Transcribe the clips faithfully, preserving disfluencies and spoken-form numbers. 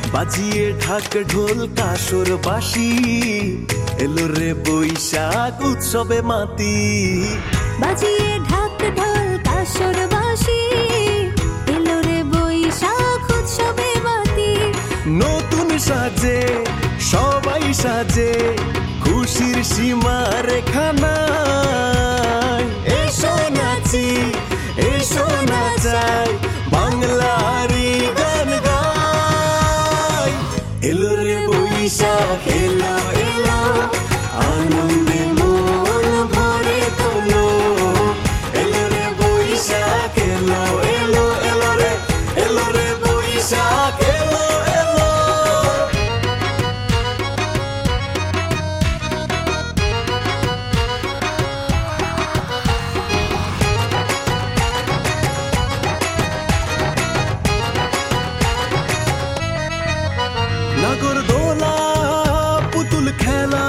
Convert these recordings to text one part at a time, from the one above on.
বাজিয়ে ঢাক ঢোল কাসর বাঁশি এলো রে বৈশাখ উৎসবে মাতি বাজিয়ে ঢাক ঢোল কাসর বাঁশি এলো রে বৈশাখ উৎসবে মাতি নতুন সাজে সবাই সাজে খুশির সীমা রেখা নাই এসো নাচি এসো নাচাই বাংলারি গান গাই এলো রে বৈশাখ এলো এলো আনন্দে মন ভরে তোলো এলো রে বৈশাখ এলো এলো এলো রে এলো রে বৈশাখ এলো এলো নাগরদোলা পুতুল খেলা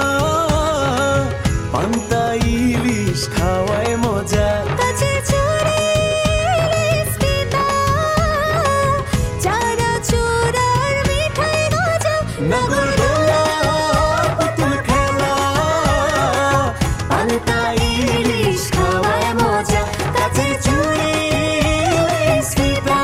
পান্তা ইলিশ খাওয়ায় মজা কাছে চড়ে ইলিশ পিঠা, চারা চূড়ার মিঠাই গজা নাগরদোলা পুতুল খেলা পান্তা ইলিশ খাওয়ায় মজা কাছে চুড়ি ইলিশ পিঠা,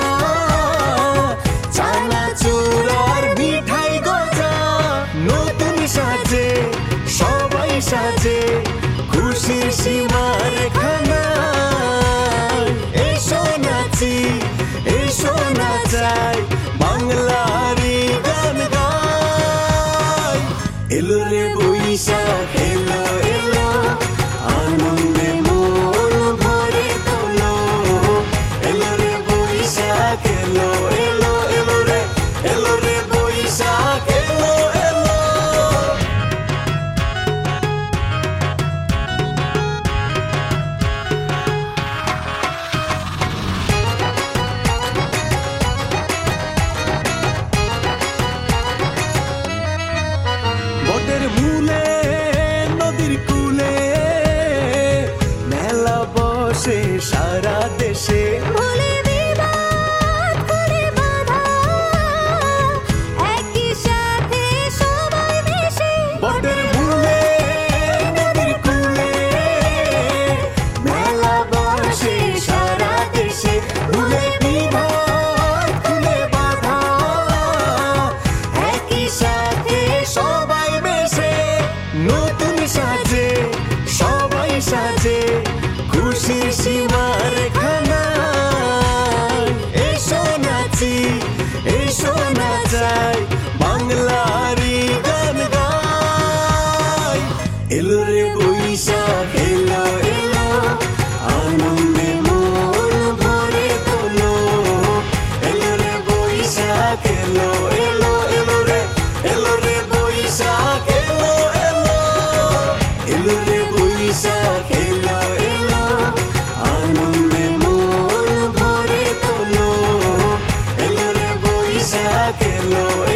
চানা চূড়ার মিঠাই গজা নতুন সাজে সবাই সাজে খুশির সীমা রেখা নাই এসো নাচি এসো নাচাই বাংলারি গান গাই এলো রে বৈশাখ এলো এলো আনন্দে মন ভরে তোলো এলো রে বৈশাখ এলো এলো এলো রে এলো রে বৈশাখ এলো এলো বটের মূলে নদীর কূলে মেলা বসে সারা দেশে ভুলে বিবাদ করে বাঁধা, একই সাথে সবাই মিশে বটের মূলে নদীর কূলে মেলা বসে সারা দেশে ভুলে বিভাগ খুলে বাঁধা একই সাথে সবাই মেশে নতুন সাজে সবাই সাজে খুশির সীমা রেখা নাই এসো নাচি এসো নাচাই বাংলারি গান গাই এলো রে বৈশাখ এলো এলো আনন্দে মন ভরে তোলো এলো রে বৈশাখ এলো এলো এলো রে এলো রে বৈশাখ এলো এলো এলো রে বৈশাখ এলো এলো আনন্দে মন ভরে তোলো এলো রে বৈশাখ এলো